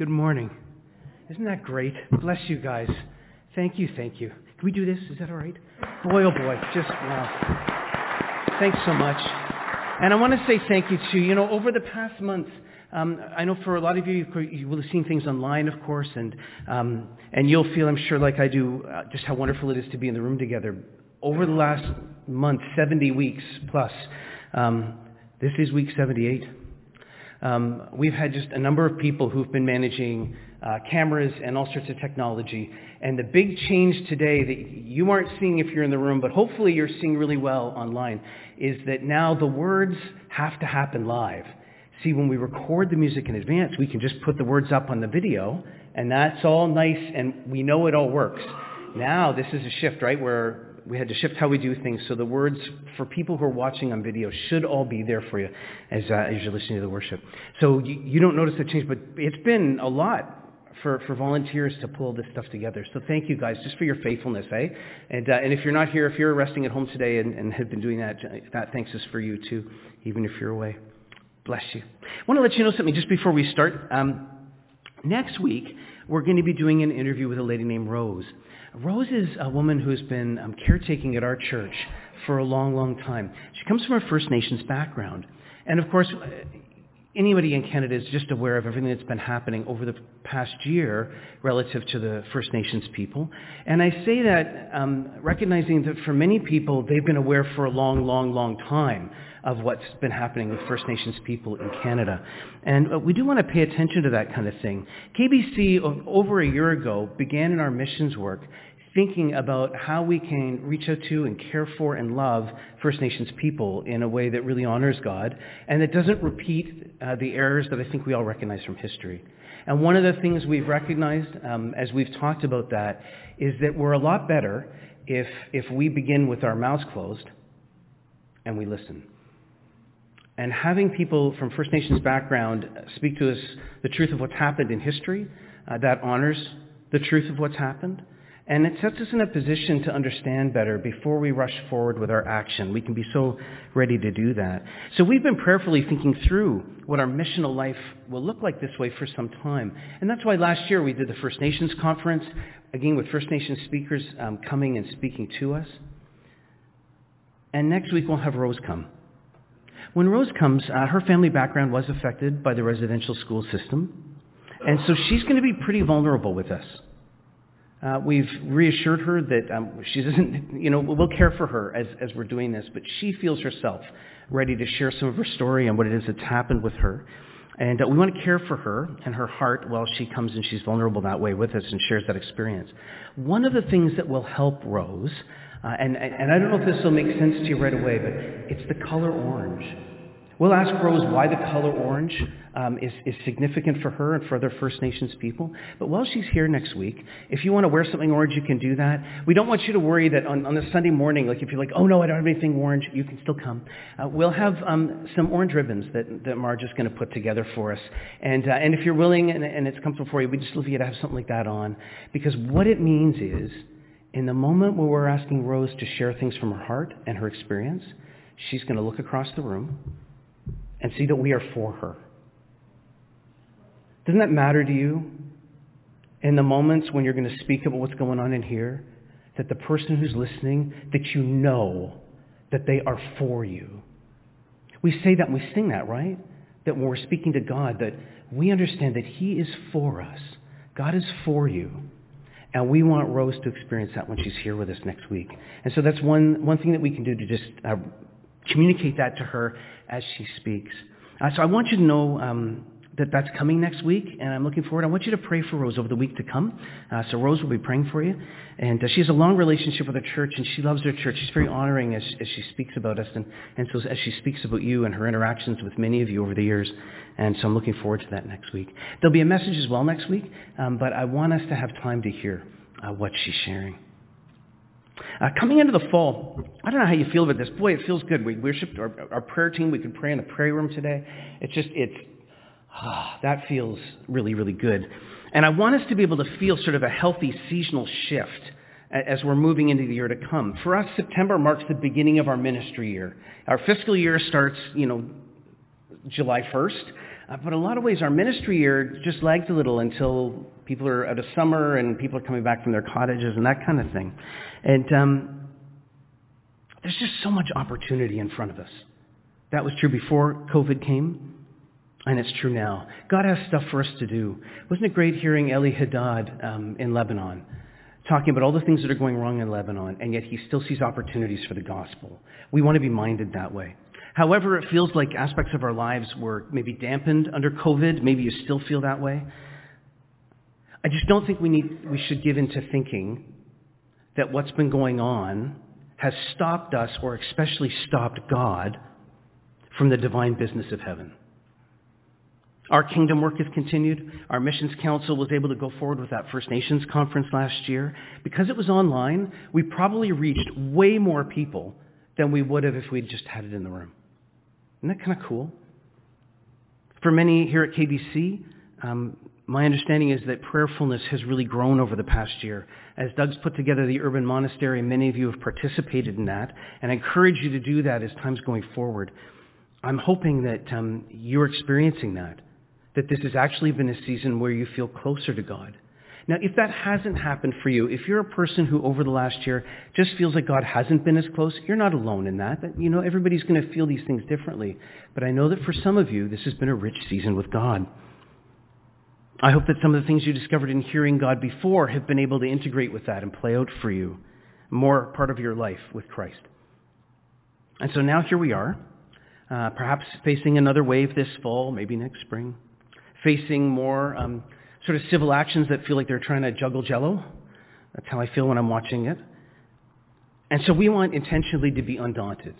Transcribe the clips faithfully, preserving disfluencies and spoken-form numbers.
Good morning. Isn't that great? Bless you guys. Thank you, thank you. Can we do this? Is that all right? Boy, oh boy, just wow. Thanks so much. And I want to say thank you to, you know, over the past month, um, I know for a lot of you, you will have seen things online, of course, and um, and you'll feel, I'm sure, like I do, uh, just how wonderful it is to be in the room together. Over the last month, seventy weeks plus, um, this is week seventy-eight. Um, we've had just a number of people who've been managing uh, cameras and all sorts of technology. And the big change today that you aren't seeing if you're in the room, but hopefully you're seeing really well online, is that now the words have to happen live. See, when we record the music in advance, we can just put the words up on the video, and that's all nice, and we know it all works. Now this is a shift, right, where we had to shift how we do things, so the words for people who are watching on video should all be there for you as, uh, as you're listening to the worship. So you, you don't notice the change, but it's been a lot for, for volunteers to pull this stuff together. So thank you guys just for your faithfulness, eh? And uh, and if you're not here, if you're resting at home today and, and have been doing that, that thanks is for you too, even if you're away. Bless you. I want to let you know something just before we start. Um, next week, we're going to be doing an interview with a lady named Rose. Rose is a woman who's been um, caretaking at our church for a long, long time. She comes from a First Nations background. And of course, anybody in Canada is just aware of everything that's been happening over the past year relative to the First Nations people. And I say that um, recognizing that for many people, they've been aware for a long, long, long time of what's been happening with First Nations people in Canada. And uh, we do want to pay attention to that kind of thing. K B C, over a year ago, began in our missions work thinking about how we can reach out to and care for and love First Nations people in a way that really honors God and that doesn't repeat uh, the errors that I think we all recognize from history. And one of the things we've recognized um, as we've talked about that is that we're a lot better if if we begin with our mouths closed and we listen. And having people from First Nations background speak to us the truth of what's happened in history, uh, that honors the truth of what's happened. And it sets us in a position to understand better before we rush forward with our action. We can be so ready to do that. So we've been prayerfully thinking through what our missional life will look like this way for some time. And that's why last year we did the First Nations Conference, again with First Nations speakers um, coming and speaking to us. And next week we'll have Rose come. When Rose comes, uh, her family background was affected by the residential school system. And so she's going to be pretty vulnerable with us. Uh, we've reassured her that um, she doesn't, you know, we'll care for her as, as we're doing this, but she feels herself ready to share some of her story and what it is that's happened with her. And uh, we want to care for her and her heart while she comes and she's vulnerable that way with us and shares that experience. One of the things that will help Rose, uh, and, and I don't know if this will make sense to you right away, but it's the color orange. We'll ask Rose why the color orange um, is, is significant for her and for other First Nations people. But while she's here next week, if you want to wear something orange, you can do that. We don't want you to worry that on, on the Sunday morning, like if you're like, oh no, I don't have anything orange, you can still come. Uh, we'll have um, some orange ribbons that, that Marge is going to put together for us. And, uh, and if you're willing and, and it's comfortable for you, we just love you to have something like that on. Because what it means is, in the moment where we're asking Rose to share things from her heart and her experience, she's going to look across the room and see that we are for her. Doesn't that matter to you? In the moments when you're going to speak about what's going on in here, that the person who's listening, that you know that they are for you. We say that and we sing that, right? That when we're speaking to God, that we understand that He is for us. God is for you. And we want Rose to experience that when she's here with us next week. And so that's one, one thing that we can do to just uh, communicate that to her as she speaks. Uh, so I want you to know um, that that's coming next week, and I'm looking forward. I want you to pray for Rose over the week to come. Uh, so Rose will be praying for you. And uh, she has a long relationship with her church, and she loves her church. She's very honoring as, as she speaks about us, and, and so as she speaks about you and her interactions with many of you over the years. And so I'm looking forward to that next week. There'll be a message as well next week, um, but I want us to have time to hear uh, what she's sharing. Uh, coming into the fall, I don't know how you feel about this. Boy, it feels good. We worshiped our, our prayer team. We could pray in the prayer room today. It's just, it's, ah, that feels really, really good. And I want us to be able to feel sort of a healthy seasonal shift as we're moving into the year to come. For us, September marks the beginning of our ministry year. Our fiscal year starts, you know, July first. Uh, but in a lot of ways, our ministry year just lags a little until people are out of summer and people are coming back from their cottages and that kind of thing. And um, there's just so much opportunity in front of us. That was true before COVID came, and it's true now. God has stuff for us to do. Wasn't it great hearing Eli Haddad um, in Lebanon, talking about all the things that are going wrong in Lebanon, and yet he still sees opportunities for the gospel. We want to be minded that way. However, it feels like aspects of our lives were maybe dampened under COVID. Maybe you still feel that way. I just don't think we need, we should give into thinking that what's been going on has stopped us, or especially stopped God, from the divine business of heaven. Our kingdom work has continued. Our missions council was able to go forward with that First Nations conference last year. Because it was online, we probably reached way more people than we would have if we'd just had it in the room. Isn't that kind of cool? For many here at K B C, um, my understanding is that prayerfulness has really grown over the past year. As Doug's put together the urban monastery, many of you have participated in that, and I encourage you to do that as time's going forward. I'm hoping that um, you're experiencing that, that this has actually been a season where you feel closer to God. Now, if that hasn't happened for you, if you're a person who over the last year just feels like God hasn't been as close, you're not alone in that. That, you know, everybody's going to feel these things differently. But I know that for some of you, this has been a rich season with God. I hope that some of the things you discovered in hearing God before have been able to integrate with that and play out for you, more part of your life with Christ. And so now here we are, uh, perhaps facing another wave this fall, maybe next spring, facing more um, sort of civil actions that feel like they're trying to juggle jello. That's how I feel when I'm watching it. And so we want intentionally to be undaunted.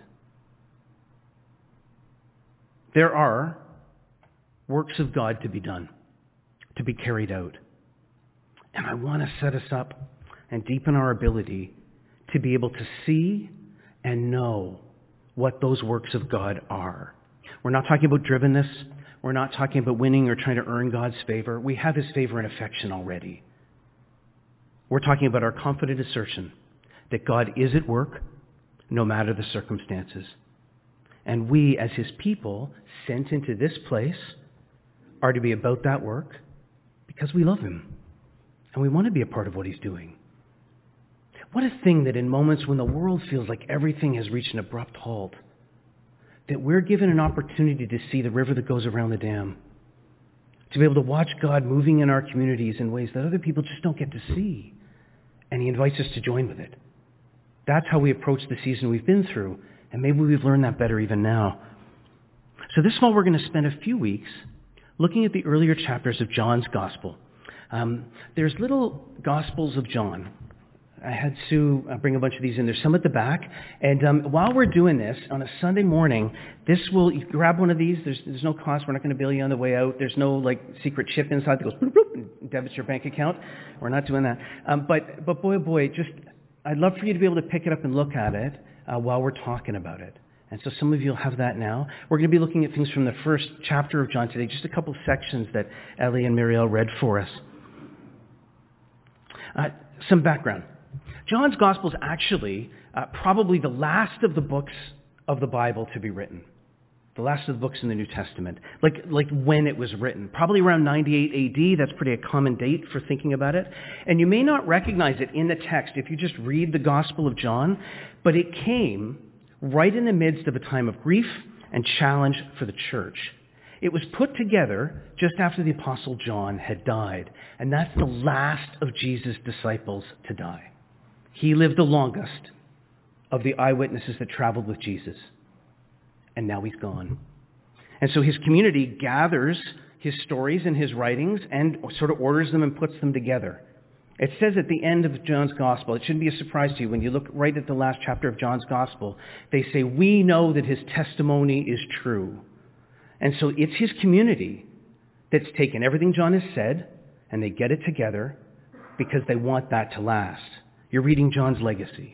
There are works of God to be done, to be carried out. And I want to set us up and deepen our ability to be able to see and know what those works of God are. We're not talking about drivenness. We're not talking about winning or trying to earn God's favor. We have his favor and affection already. We're talking about our confident assertion that God is at work no matter the circumstances. And we, as his people, sent into this place, are to be about that work because we love him and we want to be a part of what he's doing. What a thing that in moments when the world feels like everything has reached an abrupt halt, that we're given an opportunity to see the river that goes around the dam, to be able to watch God moving in our communities in ways that other people just don't get to see. And he invites us to join with it. That's how we approach the season we've been through, and maybe we've learned that better even now. So this fall we're going to spend a few weeks looking at the earlier chapters of John's Gospel. Um, there's little Gospels of John. I had Sue uh, bring a bunch of these in. There's some at the back. And um, while we're doing this, on a Sunday morning, this will, you grab one of these. There's, there's no cost. We're not going to bill you on the way out. There's no like secret chip inside that goes bloop, bloop, and debits your bank account. We're not doing that. Um, but, but boy, oh boy, just, I'd love for you to be able to pick it up and look at it uh, while we're talking about it. And so some of you will have that now. We're going to be looking at things from the first chapter of John today, just a couple of sections that Ellie and Muriel read for us. Uh, some background. John's Gospel is actually uh, probably the last of the books of the Bible to be written. The last of the books in the New Testament. Like, like when it was written. Probably around ninety-eight A D. That's pretty a common date for thinking about it. And you may not recognize it in the text if you just read the Gospel of John, but it came right in the midst of a time of grief and challenge for the church. It was put together just after the Apostle John had died. And that's the last of Jesus' disciples to die. He lived the longest of the eyewitnesses that traveled with Jesus. And now he's gone. And so his community gathers his stories and his writings and sort of orders them and puts them together. It says at the end of John's Gospel, it shouldn't be a surprise to you, when you look right at the last chapter of John's Gospel, they say, we know that his testimony is true. And so it's his community that's taken everything John has said, and they get it together because they want that to last. You're reading John's legacy.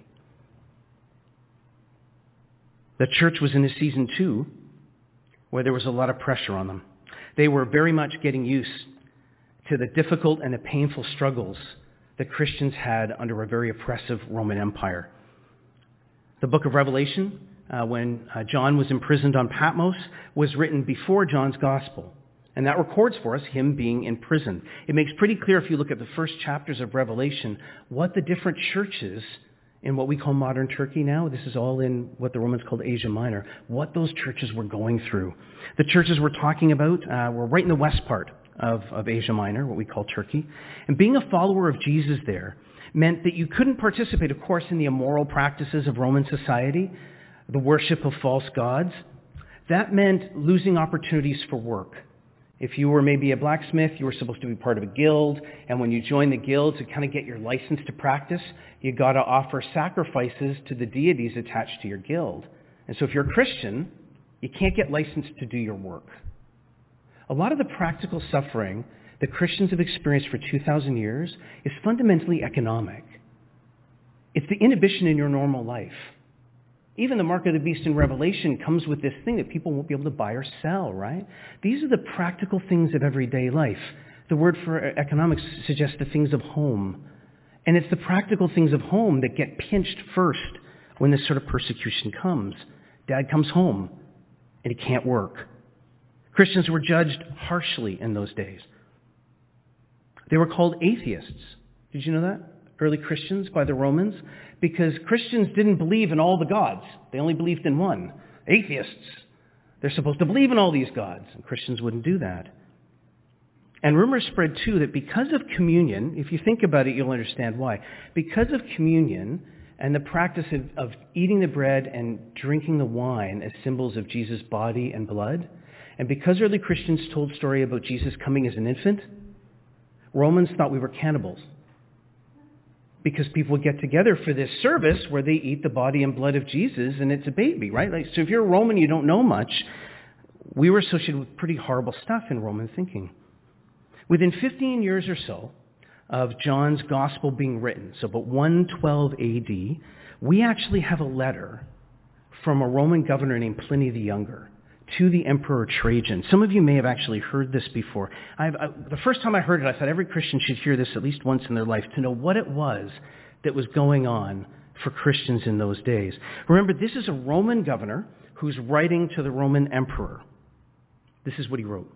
The church was in a season too where there was a lot of pressure on them. They were very much getting used to the difficult and the painful struggles that Christians had under a very oppressive Roman Empire. The book of Revelation, uh, when uh, John was imprisoned on Patmos, was written before John's Gospel. And that records for us him being in prison. It makes pretty clear if you look at the first chapters of Revelation what the different churches in what we call modern Turkey now, this is all in what the Romans called Asia Minor, what those churches were going through. The churches we're talking about uh, were right in the west part of, of Asia Minor, what we call Turkey. And being a follower of Jesus there meant that you couldn't participate, of course, in the immoral practices of Roman society, the worship of false gods. That meant losing opportunities for work. If you were maybe a blacksmith, you were supposed to be part of a guild, and when you joined the guild to kind of get your license to practice, you got to offer sacrifices to the deities attached to your guild. And so if you're a Christian, you can't get licensed to do your work. A lot of the practical suffering that Christians have experienced for two thousand years is fundamentally economic. It's the inhibition in your normal life. Even the mark of the beast in Revelation comes with this thing that people won't be able to buy or sell, right? These are the practical things of everyday life. The word for economics suggests the things of home. And it's the practical things of home that get pinched first when this sort of persecution comes. Dad comes home and he can't work. Christians were judged harshly in those days. They were called atheists. Did you know that? Early Christians by the Romans, because Christians didn't believe in all the gods. They only believed in one. Atheists. They're supposed to believe in all these gods, and Christians wouldn't do that. And rumors spread too that because of communion, if you think about it, you'll understand why. Because of communion and the practice of, of eating the bread and drinking the wine as symbols of Jesus' body and blood, and because early Christians told story about Jesus coming as an infant, Romans thought we were cannibals. Because people would get together for this service where they eat the body and blood of Jesus, and it's a baby, right? Like, so if you're a Roman, you don't know much. We were associated with pretty horrible stuff in Roman thinking. Within fifteen years or so of John's gospel being written, so about one twelve A D, we actually have a letter from a Roman governor named Pliny the Younger to the Emperor Trajan. Some of you may have actually heard this before. I've, I, the first time I heard it, I thought every Christian should hear this at least once in their life to know what it was that was going on for Christians in those days. Remember, this is a Roman governor who's writing to the Roman emperor. This is what he wrote.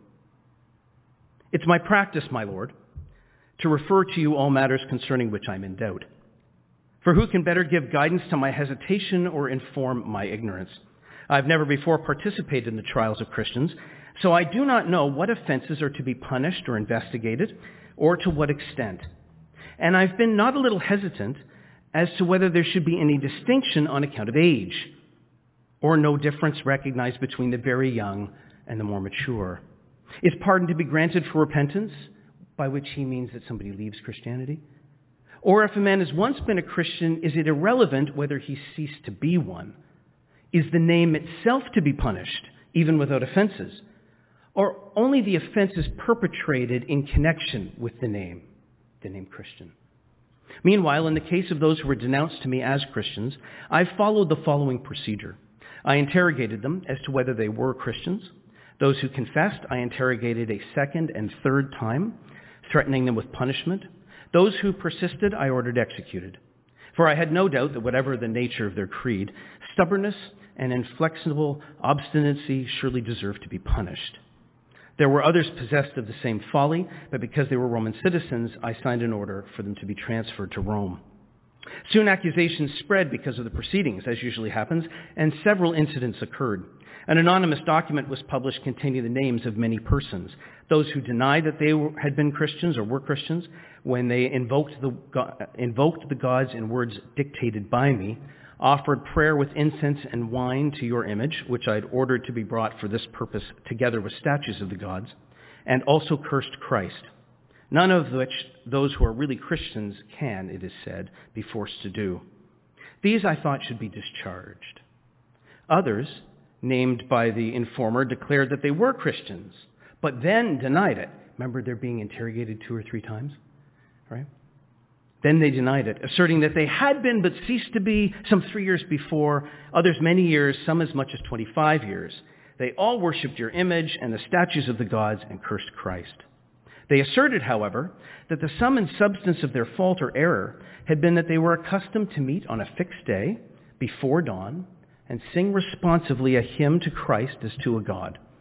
"It's my practice, my lord, to refer to you all matters concerning which I'm in doubt. For who can better give guidance to my hesitation or inform my ignorance? I've never before participated in the trials of Christians, so I do not know what offenses are to be punished or investigated, or to what extent. And I've been not a little hesitant as to whether there should be any distinction on account of age, or no difference recognized between the very young and the more mature. Is pardon to be granted for repentance, by which he means that somebody leaves Christianity? Or if a man has once been a Christian, is it irrelevant whether he ceased to be one? Is the name itself to be punished, even without offenses? Or only the offense is perpetrated in connection with the name, the name Christian? Meanwhile, in the case of those who were denounced to me as Christians, I followed the following procedure. I interrogated them as to whether they were Christians. Those who confessed, I interrogated a second and third time, threatening them with punishment. Those who persisted, I ordered executed. For I had no doubt that whatever the nature of their creed, stubbornness and inflexible obstinacy surely deserved to be punished. There were others possessed of the same folly, but because they were Roman citizens, I signed an order for them to be transferred to Rome. Soon accusations spread because of the proceedings, as usually happens, and several incidents occurred. An anonymous document was published containing the names of many persons. Those who denied that they were, had been Christians or were Christians, when they invoked the, invoked the gods in words dictated by me, offered prayer with incense and wine to your image, which I had ordered to be brought for this purpose together with statues of the gods, and also cursed Christ. None of which those who are really Christians can, it is said, be forced to do. These I thought should be discharged. Others, named by the informer, declared that they were Christians, but then denied it. Remember, they're being interrogated two or three times, right? Then they denied it, asserting that they had been but ceased to be some three years before, others many years, some as much as twenty-five years. They all worshipped your image and the statues of the gods and cursed Christ. They asserted, however, that the sum and substance of their fault or error had been that they were accustomed to meet on a fixed day before dawn and sing responsively a hymn to Christ as to a God.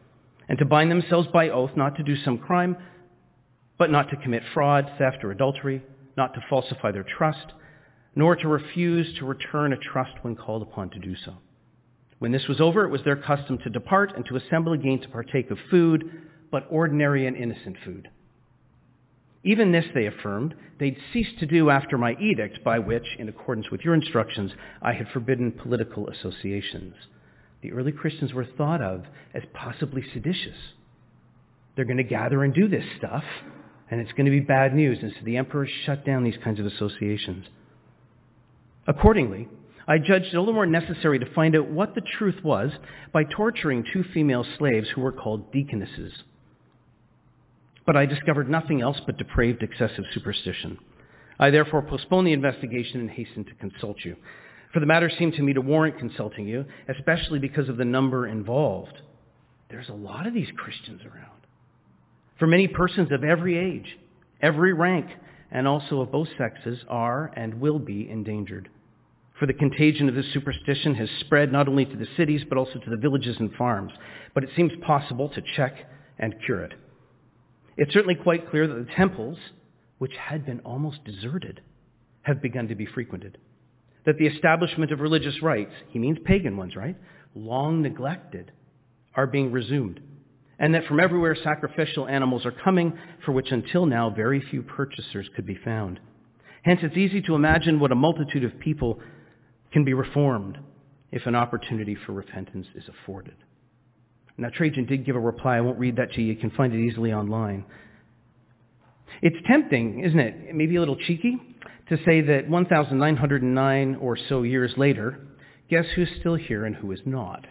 and to bind themselves by oath not to do some crime, but not to commit fraud, theft, or adultery, not to falsify their trust, nor to refuse to return a trust when called upon to do so. When this was over, it was their custom to depart and to assemble again to partake of food, but ordinary and innocent food. Even this, they affirmed, they'd cease to do after my edict, by which, in accordance with your instructions, I had forbidden political associations. The early Christians were thought of as possibly seditious. They're going to gather and do this stuff, and it's going to be bad news. And so the emperor shut down these kinds of associations. Accordingly, I judged it a little more necessary to find out what the truth was by torturing two female slaves who were called deaconesses. But I discovered nothing else but depraved, excessive superstition. I therefore postponed the investigation and hastened to consult you. For the matter seemed to me to warrant consulting you, especially because of the number involved. There's a lot of these Christians around. For many persons of every age, every rank, and also of both sexes are and will be endangered. For the contagion of this superstition has spread not only to the cities, but also to the villages and farms. But it seems possible to check and cure it. It's certainly quite clear that the temples, which had been almost deserted, have begun to be frequented. That the establishment of religious rites, he means pagan ones, right, long neglected, are being resumed. And that from everywhere sacrificial animals are coming, for which until now very few purchasers could be found. Hence it's easy to imagine what a multitude of people can be reformed if an opportunity for repentance is afforded. Now Trajan did give a reply. I won't read that to you. You can find it easily online. It's tempting, isn't it? Maybe a little cheeky to say that one thousand nine hundred nine or so years later, guess who's still here and who is not?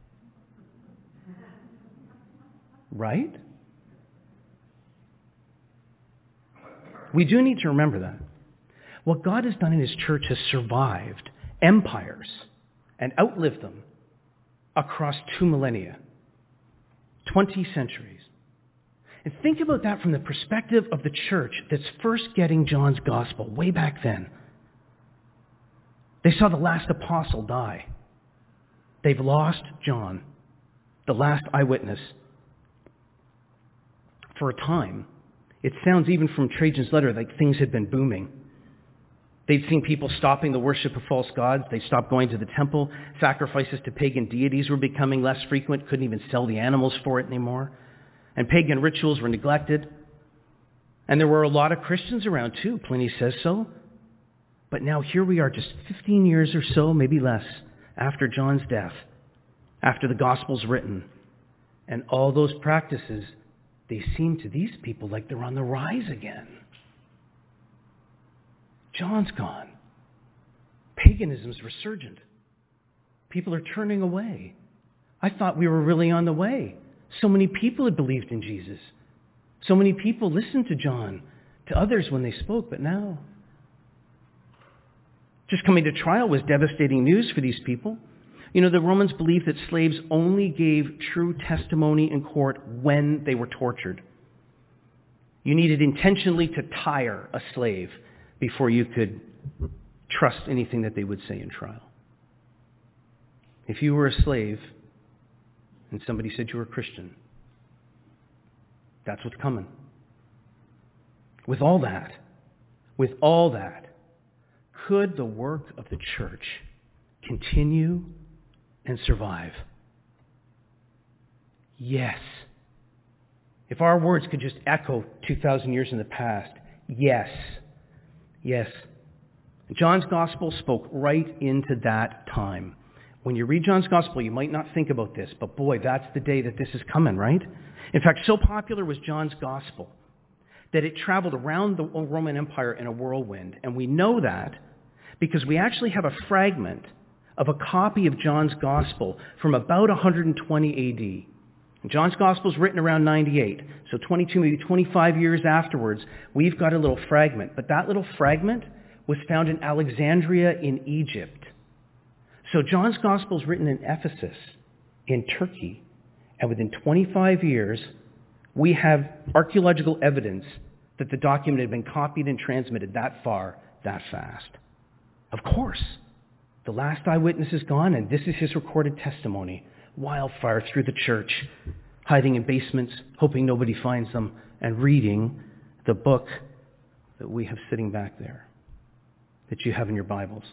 Right? We do need to remember that. What God has done in his church has survived empires and outlived them across two millennia, twenty centuries. And think about that from the perspective of the church that's first getting John's gospel way back then. They saw the last apostle die. They've lost John, the last eyewitness. For a time, it sounds even from Trajan's letter like things had been booming. They'd seen people stopping the worship of false gods. They stopped going to the temple. Sacrifices to pagan deities were becoming less frequent. Couldn't even sell the animals for it anymore. And pagan rituals were neglected. And there were a lot of Christians around too. Pliny says so. But now here we are just fifteen years or so, maybe less, after John's death, after the gospel's written. And all those practices, they seem to these people like they're on the rise again. John's gone. Paganism's resurgent. People are turning away. I thought we were really on the way. So many people had believed in Jesus. So many people listened to John, to others when they spoke, but now, just coming to trial was devastating news for these people. You know, the Romans believed that slaves only gave true testimony in court when they were tortured. You needed intentionally to tire a slave before you could trust anything that they would say in trial. If you were a slave and somebody said you were a Christian, that's what's coming. With all that, with all that, could the work of the church continue and survive? Yes. If our words could just echo two thousand years in the past, yes. Yes. John's gospel spoke right into that time. When you read John's gospel, you might not think about this, but boy, that's the day that this is coming, right? In fact, so popular was John's gospel that it traveled around the Roman Empire in a whirlwind. And we know that because we actually have a fragment of a copy of John's gospel from about one hundred twenty A D. And John's gospel is written around ninety-eight, so twenty-two, maybe twenty-five years afterwards, we've got a little fragment. But that little fragment was found in Alexandria in Egypt. So John's gospel is written in Ephesus, in Turkey, and within twenty-five years, we have archaeological evidence that the document had been copied and transmitted that far, that fast. Of course, the last eyewitness is gone, and this is his recorded testimony. Wildfire through the church. hiding in basements, hoping nobody finds them, and reading the book that we have sitting back there, that you have in your Bibles.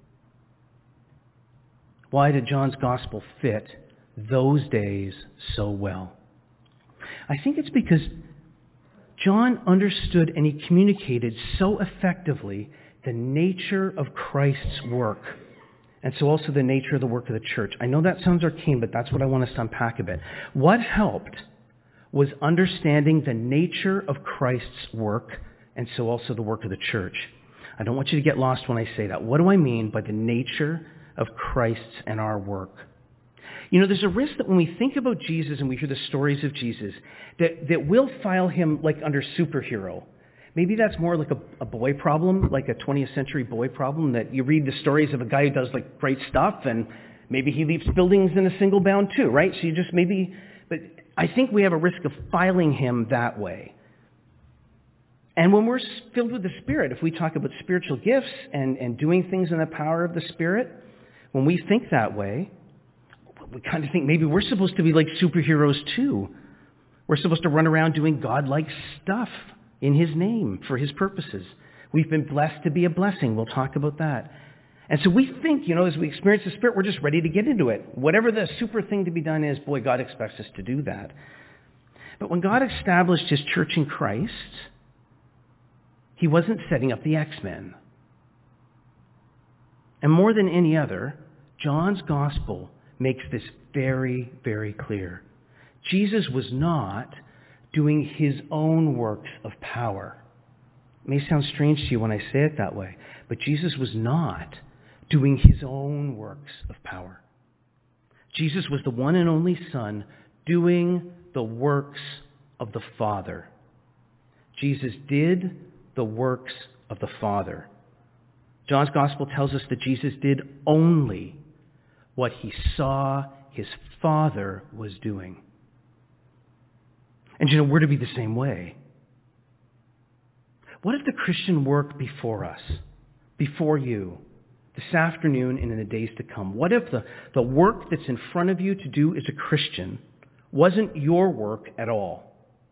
Why did John's gospel fit those days so well? I think it's because John understood and he communicated so effectively the nature of Christ's work, and so also the nature of the work of the church. I know that sounds arcane, but that's what I want us to unpack a bit. What helped was understanding the nature of Christ's work, and so also the work of the church. I don't want you to get lost when I say that. What do I mean by the nature of Christ's and our work? You know, there's a risk that when we think about Jesus and we hear the stories of Jesus, that, that we'll file him like under superhero. Maybe that's more like a, a boy problem, like a twentieth century boy problem, that you read the stories of a guy who does like great stuff and maybe he leaps buildings in a single bound too, right? So you just maybe, but I think we have a risk of filing him that way. And when we're filled with the Spirit, if we talk about spiritual gifts and, and doing things in the power of the Spirit, when we think that way, we kind of think maybe we're supposed to be like superheroes too. We're supposed to run around doing God-like stuff in his name for his purposes. We've been blessed to be a blessing. We'll talk about that. And so we think, you know, as we experience the Spirit, we're just ready to get into it. Whatever the super thing to be done is, boy, God expects us to do that. But when God established his church in Christ, he wasn't setting up the X-Men. And more than any other, John's gospel makes this very, very clear. Jesus was not doing his own works of power. It may sound strange to you when I say it that way, but Jesus was not doing his own works of power. Jesus was the one and only Son doing the works of the Father. Jesus did the works of the Father. John's gospel tells us that Jesus did only what he saw his Father was doing. And you know, we're to be the same way. What if the Christian work before us, before you, this afternoon and in the days to come, what if the, the work that's in front of you to do as a Christian wasn't your work at all?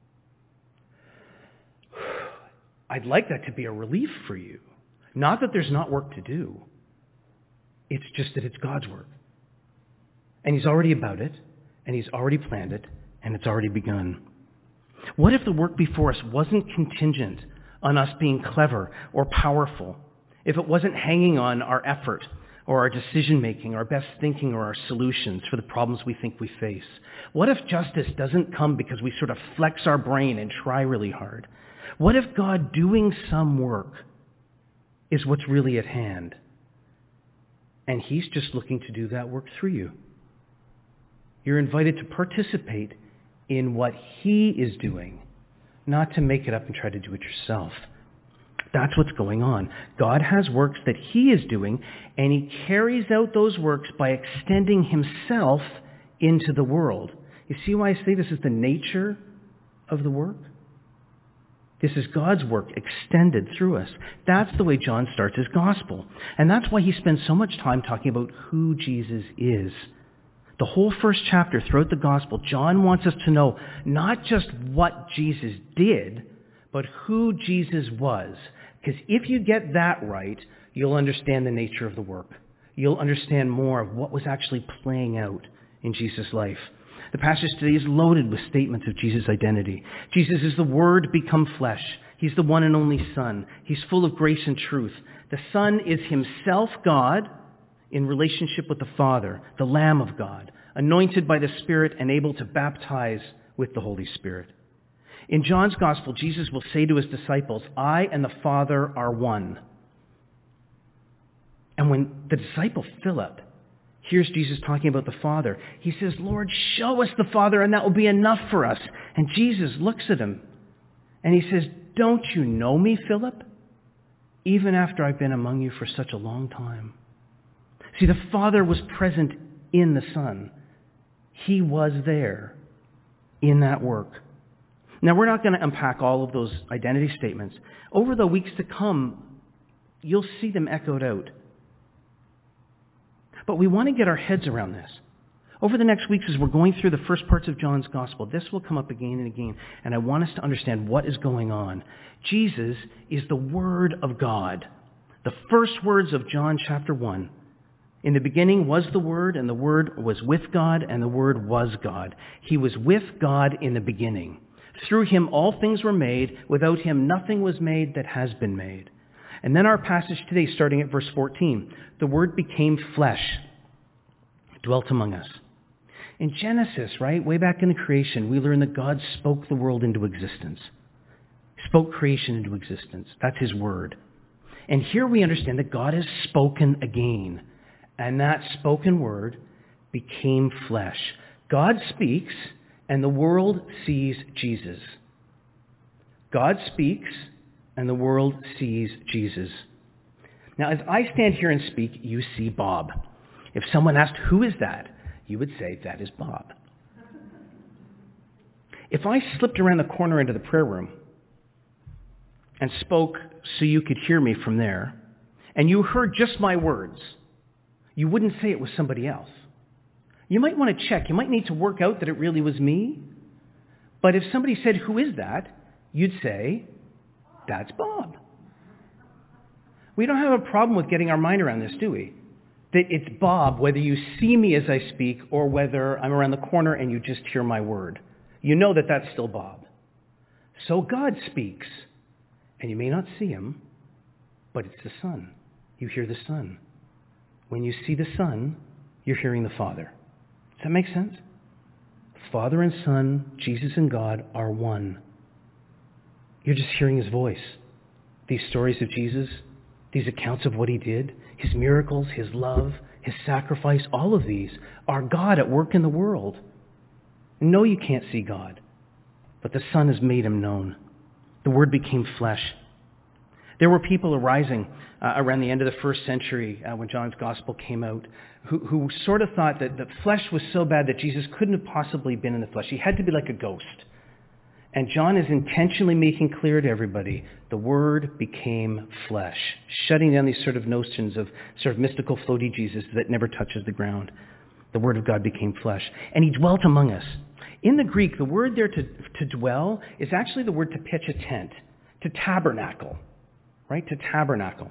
I'd like that to be a relief for you. Not that there's not work to do. It's just that it's God's work. And he's already about it, and he's already planned it, and it's already begun. What if the work before us wasn't contingent on us being clever or powerful? If it wasn't hanging on our effort or our decision-making, our best thinking, or our solutions for the problems we think we face? What if justice doesn't come because we sort of flex our brain and try really hard? What if God doing some work is what's really at hand? And he's just looking to do that work through you. You're invited to participate in what he is doing, not to make it up and try to do it yourself. That's what's going on. God has works that he is doing, and he carries out those works by extending himself into the world. You see why I say this is the nature of the work? This is God's work extended through us. That's the way John starts his gospel. And that's why he spends so much time talking about who Jesus is. The whole first chapter throughout the gospel, John wants us to know not just what Jesus did, but who Jesus was. Because if you get that right, you'll understand the nature of the work. You'll understand more of what was actually playing out in Jesus' life. The passage today is loaded with statements of Jesus' identity. Jesus is the Word become flesh. He's the one and only Son. He's full of grace and truth. The Son is himself God in relationship with the Father, the Lamb of God, anointed by the Spirit and able to baptize with the Holy Spirit. In John's Gospel, Jesus will say to his disciples, I and the Father are one. And when the disciple Philip hears Jesus talking about the Father, he says, Lord, show us the Father and that will be enough for us. And Jesus looks at him and he says, don't you know me, Philip? Even after I've been among you for such a long time. See, the Father was present in the Son. He was there in that work. Now, we're not going to unpack all of those identity statements. Over the weeks to come, you'll see them echoed out. But we want to get our heads around this. Over the next weeks, as we're going through the first parts of John's Gospel, this will come up again and again, and I want us to understand what is going on. Jesus is the Word of God. The first words of John chapter one. In the beginning was the Word, and the Word was with God, and the Word was God. He was with God in the beginning. Through him all things were made. Without him nothing was made that has been made. And then our passage today, starting at verse fourteen. The Word became flesh, dwelt among us. In Genesis, right, way back in the creation, we learn that God spoke the world into existence. Spoke creation into existence. That's his word. And here we understand that God has spoken again. And that spoken word became flesh. God speaks, and the world sees Jesus. God speaks, and the world sees Jesus. Now, as I stand here and speak, you see Bob. If someone asked, who is that? You would say, that is Bob. If I slipped around the corner into the prayer room and spoke so you could hear me from there, and you heard just my words, you wouldn't say it was somebody else. You might want to check. You might need to work out that it really was me. But if somebody said, who is that? You'd say, that's Bob. We don't have a problem with getting our mind around this, do we? That it's Bob, whether you see me as I speak or whether I'm around the corner and you just hear my word. You know that that's still Bob. So God speaks, and you may not see him, but it's the Son. You hear the Son. When you see the Son, you're hearing the Father. Does that make sense? Father and Son, Jesus and God are one. You're just hearing his voice. These stories of Jesus, these accounts of what he did, his miracles, his love, his sacrifice, all of these are God at work in the world. No, you can't see God, but the Son has made him known. The Word became flesh. There were people arising uh, around the end of the first century uh, when John's Gospel came out who, who sort of thought that the flesh was so bad that Jesus couldn't have possibly been in the flesh. He had to be like a ghost. And John is intentionally making clear to everybody, the Word became flesh, shutting down these sort of notions of sort of mystical floaty Jesus that never touches the ground. The Word of God became flesh. And he dwelt among us. In the Greek, the word there to, to dwell is actually the word to pitch a tent, to tabernacle, right? To tabernacle.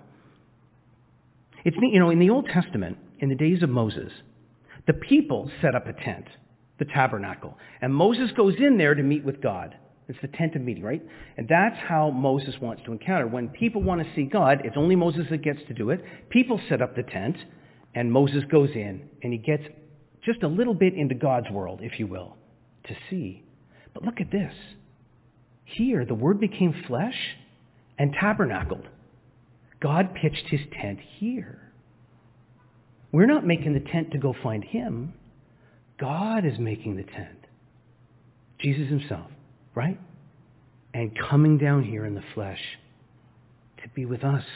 It's neat, you know, in the Old Testament, in the days of Moses, the people set up a tent, the tabernacle. And Moses goes in there to meet with God. It's the tent of meeting, right? And that's how Moses wants to encounter. When people want to see God, it's only Moses that gets to do it. People set up the tent, and Moses goes in, and he gets just a little bit into God's world, if you will, to see. But look at this. Here, the Word became flesh and tabernacled. God pitched his tent here. We're not making the tent to go find him. God is making the tent. Jesus himself. Right? And coming down here in the flesh to be with us.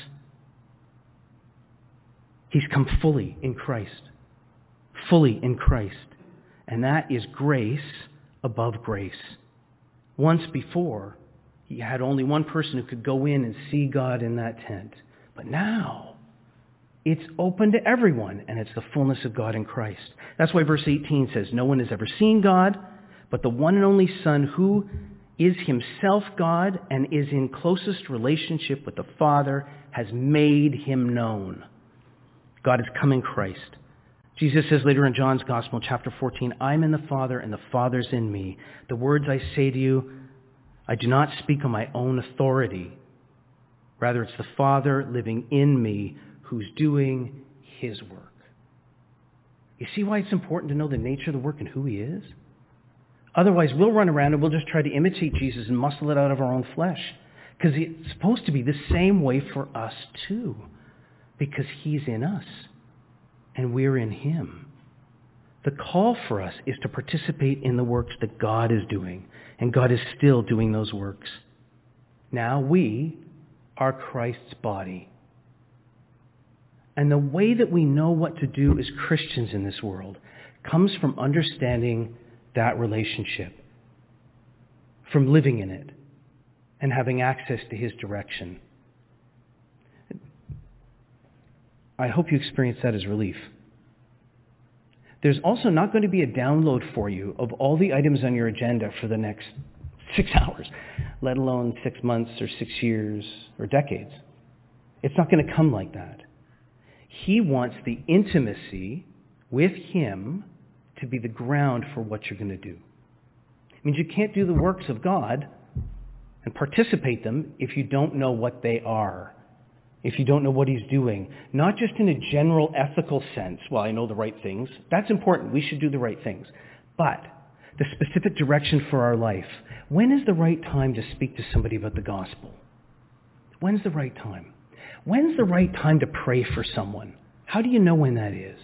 He's come fully in Christ. Fully in Christ. And that is grace above grace. Once before, he had only one person who could go in and see God in that tent. But now, it's open to everyone, and it's the fullness of God in Christ. That's why verse eighteen says, no one has ever seen God, but the one and only Son who is himself God and is in closest relationship with the Father has made him known. God has come in Christ. Jesus says later in John's Gospel, chapter fourteen, I'm in the Father and the Father's in me. The words I say to you, I do not speak on my own authority. Rather, it's the Father living in me who's doing his work. You see why it's important to know the nature of the work and who he is? Otherwise, we'll run around and we'll just try to imitate Jesus and muscle it out of our own flesh. Because it's supposed to be the same way for us too. Because he's in us and we're in him. The call for us is to participate in the works that God is doing. And God is still doing those works. Now we are Christ's body. And the way that we know what to do as Christians in this world comes from understanding that relationship, from living in it and having access to his direction. I hope you experience that as relief. There's also not going to be a download for you of all the items on your agenda for the next six hours, let alone six months or six years or decades. It's not going to come like that. He wants the intimacy with him to be the ground for what you're going to do. It means you can't do the works of God and participate them if you don't know what they are, if you don't know what he's doing. Not just in a general ethical sense, well, I know the right things. That's important. We should do the right things. But the specific direction for our life. When is the right time to speak to somebody about the gospel? When's the right time? When's the right time to pray for someone? How do you know when that is?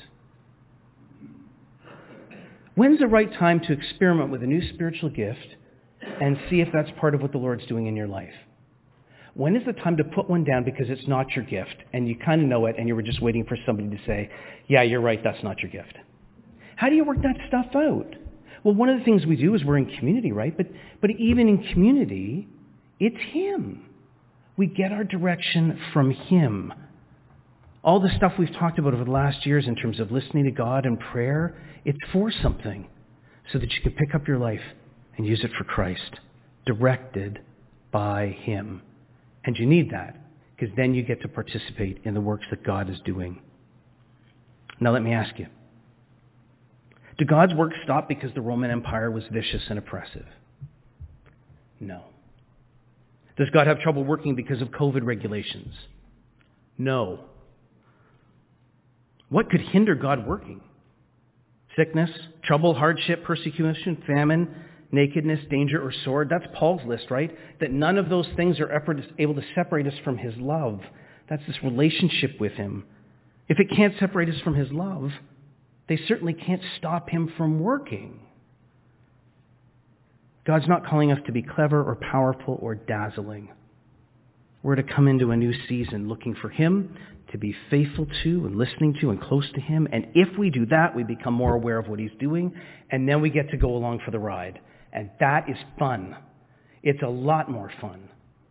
When's the right time to experiment with a new spiritual gift and see if that's part of what the Lord's doing in your life? When is the time to put one down because it's not your gift and you kind of know it and you were just waiting for somebody to say, yeah, you're right, that's not your gift? How do you work that stuff out? Well, one of the things we do is we're in community, right? But, but even in community, it's him. We get our direction from him. All the stuff we've talked about over the last years in terms of listening to God and prayer, it's for something so that you can pick up your life and use it for Christ, directed by him. And you need that because then you get to participate in the works that God is doing. Now let me ask you, did God's work stop because the Roman Empire was vicious and oppressive? No. Does God have trouble working because of COVID regulations? No. What could hinder God working? Sickness, trouble, hardship, persecution, famine, nakedness, danger, or sword? That's Paul's list, right? That none of those things are ever able to separate us from his love. That's this relationship with him. If it can't separate us from his love, they certainly can't stop him from working. God's not calling us to be clever or powerful or dazzling. We're to come into a new season looking for him, to be faithful to and listening to and close to him. And if we do that, we become more aware of what he's doing, and then we get to go along for the ride. And that is fun. It's a lot more fun.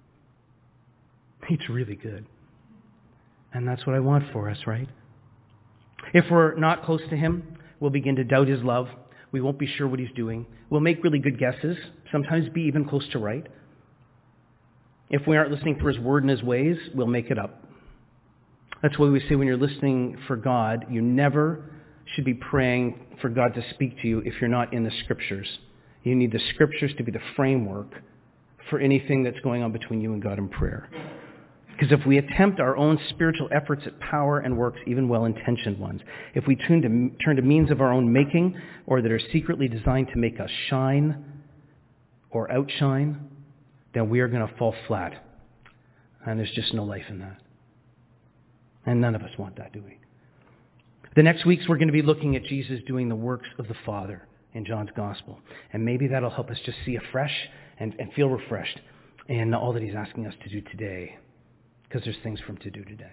It's really good. And that's what I want for us, right? If we're not close to him, we'll begin to doubt his love. We won't be sure what he's doing. We'll make really good guesses, sometimes be even close to right. If we aren't listening for his word and his ways, we'll make it up. That's why we say when you're listening for God, you never should be praying for God to speak to you if you're not in the Scriptures. You need the Scriptures to be the framework for anything that's going on between you and God in prayer. Because if we attempt our own spiritual efforts at power and works, even well-intentioned ones, if we turn to, turn to means of our own making or that are secretly designed to make us shine or outshine, then we are going to fall flat. And there's just no life in that. And none of us want that, do we? The next weeks we're going to be looking at Jesus doing the works of the Father in John's Gospel. And maybe that'll help us just see afresh and, and feel refreshed in all that he's asking us to do today. Because there's things for him to do today.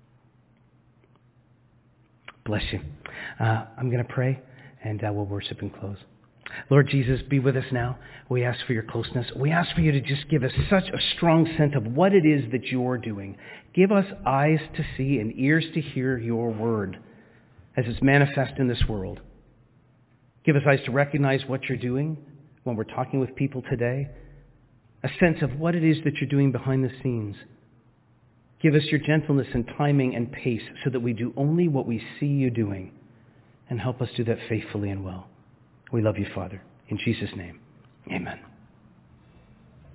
Bless you. Uh, I'm going to pray and uh, we'll worship and close. Lord Jesus, be with us now. We ask for your closeness. We ask for you to just give us such a strong sense of what it is that you're doing. Give us eyes to see and ears to hear your word as it's manifest in this world. Give us eyes to recognize what you're doing when we're talking with people today. A sense of what it is that you're doing behind the scenes. Give us your gentleness and timing and pace so that we do only what we see you doing, and help us do that faithfully and well. We love you, Father. In Jesus' name, amen.